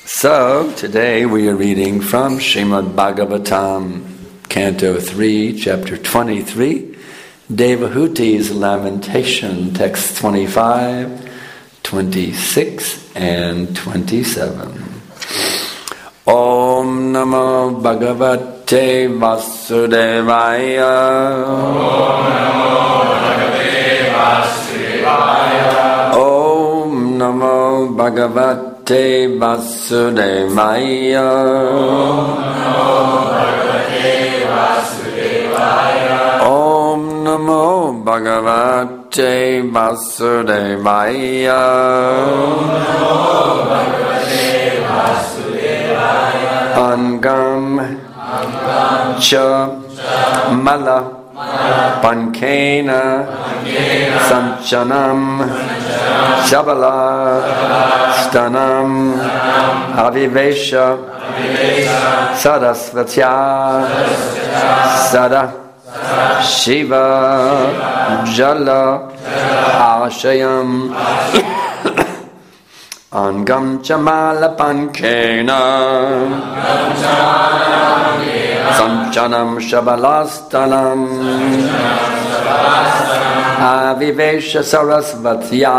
So, today we are reading from Srimad Bhagavatam, Canto 3, Chapter 23, Devahuti's Lamentation, texts 25, 26, and 27. Om Namo Bhagavate Vasudevaya. Om Namo Bhagavate Vasudevaya. Om Namo Bhagavate Vasudevaya. Om Namo Bhagavate Vasudevaya. Om Namo Bhagavate Vasudevaya. Angam Cha Mala Pankena Sanchanam Shabala Stanam Avivesha Sarasvatya Sada Shiva Jala Ashayam Angam Chamala Pankena Sanchanam Shabalastanam Avivesha Sarasvatya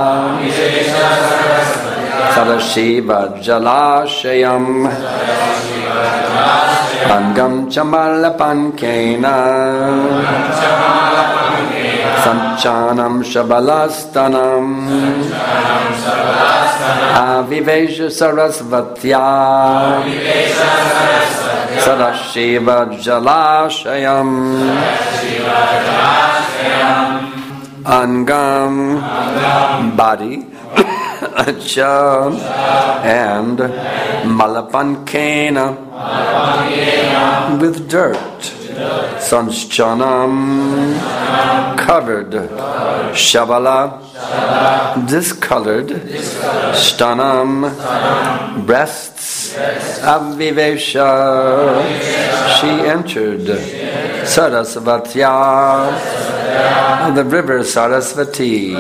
Sadashiva Jalashayam Angam Chamala Pankena Sanchanam Shabalastanam Avivesha Sarasvatya Sadashiva Jalashayam Angam body Cha and Malapankena with dirt Sanschanam covered Shabala discolored Stanam breasts Avivesha she entered Sarasvatya the river Sarasvati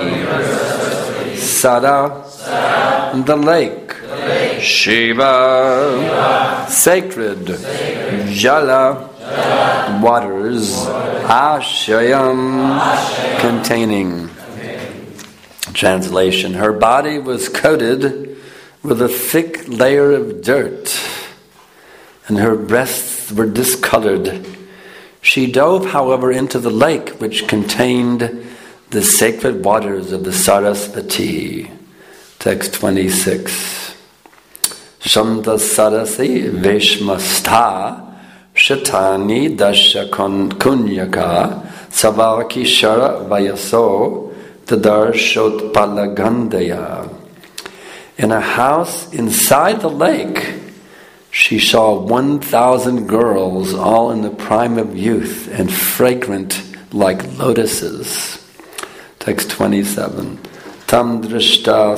Sada the lake Shiva sacred Jala waters Ashayam containing. Translation: her body was coated with a thick layer of dirt and her breasts were discolored. She dove, however, into the lake which contained the sacred waters of the Sarasvati. Text 26. Shanta Sarasi Veshmastha Shatani Dasha Kunyaka Savakishara Vayaso Tadarshot Palagandaya. In a house inside the lake, she saw 1,000 girls, all in the prime of youth and fragrant like lotuses. Text 27. Tam drishta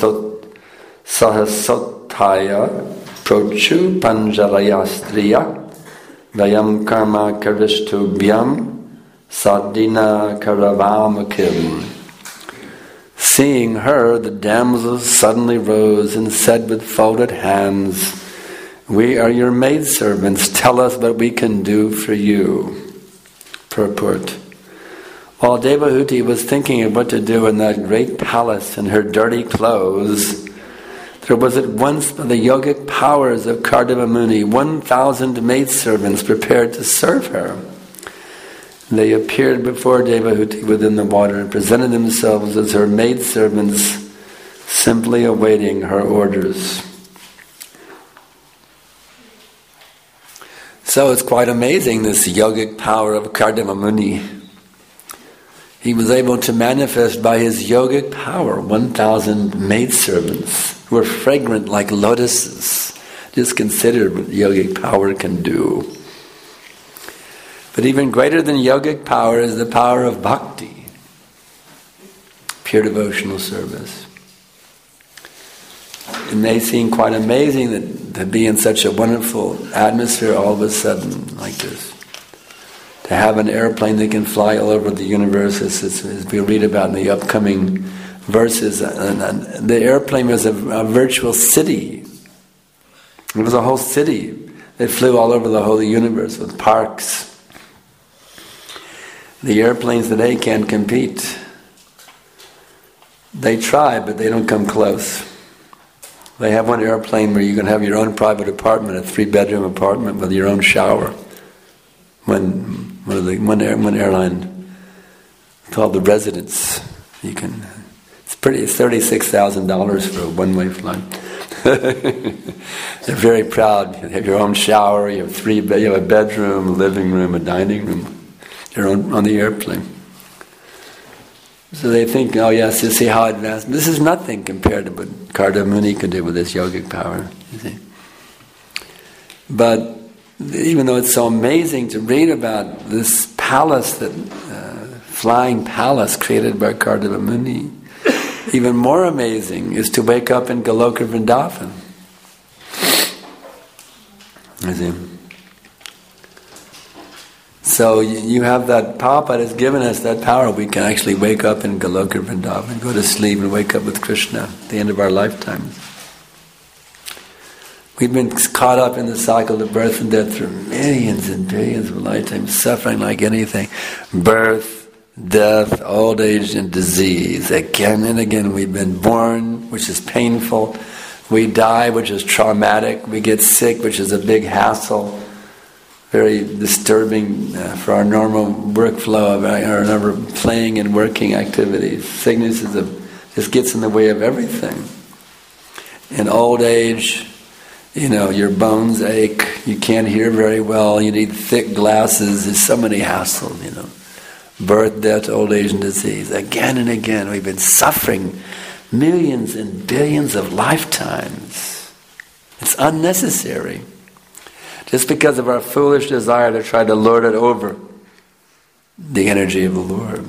sahasotaya prochu panjaraya striya vayam karma karistubhyam sadina karavamakim. Seeing her, the damsels suddenly rose and said with folded hands, "We are your maidservants. Tell us what we can do for you." Purport. While Devahuti was thinking of what to do in that great palace in her dirty clothes, there was at once by the yogic powers of Kardama Muni 1,000 maidservants prepared to serve her. They appeared before Devahuti within the water and presented themselves as her maidservants, simply awaiting her orders. So it's quite amazing, this yogic power of Kardama Muni. He was able to manifest by his yogic power 1,000 maidservants who were fragrant like lotuses. Just consider what yogic power can do. But even greater than yogic power is the power of bhakti, pure devotional service. It may seem quite amazing that to be in such a wonderful atmosphere all of a sudden like this. To have an airplane that can fly all over the universe, as we read about in the upcoming verses. And the airplane was a virtual city It was a whole city. They flew all over the whole universe with parks. The airplanes today can't compete. They try, but they don't come close. They have one airplane where you can have your own private apartment, a 3-bedroom apartment with your own shower. One airline called the Residence. It's $36,000 for a one-way flight. They're very proud. You have your own shower. You have you have a bedroom, a living room, a dining room. You're on the airplane. So they think, oh yes, you see how advanced. This is nothing compared to what Kardama Muni could do with his yogic power. You see. But even though it's so amazing to read about this palace, that flying palace created by Kardama Muni, even more amazing is to wake up in Goloka Vrindavan. You see. So you have that, Prabhupada has given us that power. We can actually wake up in Goloka Vrindavan, go to sleep and wake up with Krishna at the end of our lifetimes. We've been caught up in the cycle of birth and death through millions and billions of lifetimes, suffering like anything. Birth, death, old age, and disease. Again and again we've been born, which is painful. We die, which is traumatic. We get sick, which is a big hassle. Very disturbing for our normal workflow of our normal playing and working activities. Sickness just gets in the way of everything. In old age, your bones ache, you can't hear very well, you need thick glasses, there's so many hassles, Birth, death, old age, and disease. Again and again, we've been suffering millions and billions of lifetimes. It's unnecessary. Just because of our foolish desire to try to lord it over the energy of the Lord.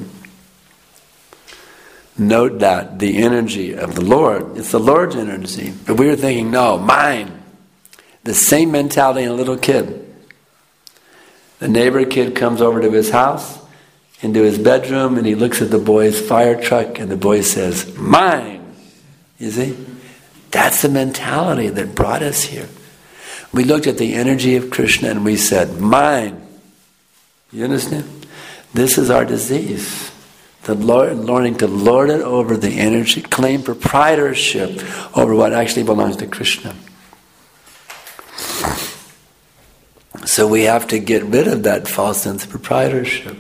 Note that, the energy of the Lord, it's the Lord's energy. But we were thinking, no, mine. The same mentality in a little kid. The neighbor kid comes over to his house, into his bedroom, and he looks at the boy's fire truck, and the boy says, mine. You see? That's the mentality that brought us here. We looked at the energy of Krishna and we said, mine. You understand? This is our disease. Learning to lord it over the energy, claim proprietorship over what actually belongs to Krishna. So we have to get rid of that false sense of proprietorship.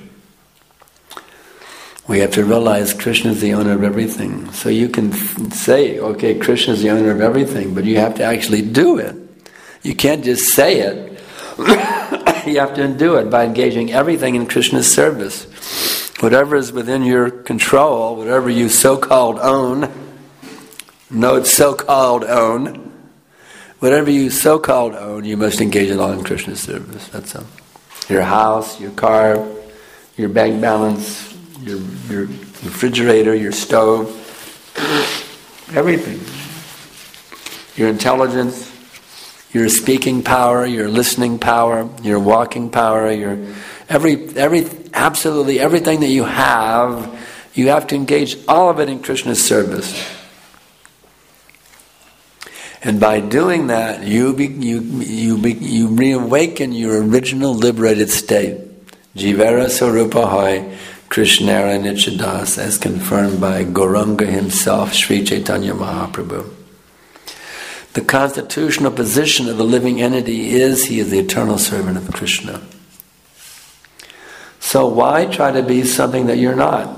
We have to realize Krishna is the owner of everything. So you can say, okay, Krishna is the owner of everything, but you have to actually do it. You can't just say it. You have to do it by engaging everything in Krishna's service. Whatever is within your control, whatever you so-called own, note so-called own, whatever you so-called own, you must engage it all in Krishna's service. That's all. Your house, your car, your bank balance, your refrigerator, your stove, everything. Your intelligence, your speaking power, your listening power, your walking power, your absolutely everything that you have to engage all of it in Krishna's service. And by doing that, you reawaken your original liberated state. Jivara Sarupa Hoy Krishnara Nichadas, as confirmed by Gauranga himself, Sri Chaitanya Mahaprabhu. The constitutional position of the living entity is, he is the eternal servant of Krishna. So why try to be something that you're not?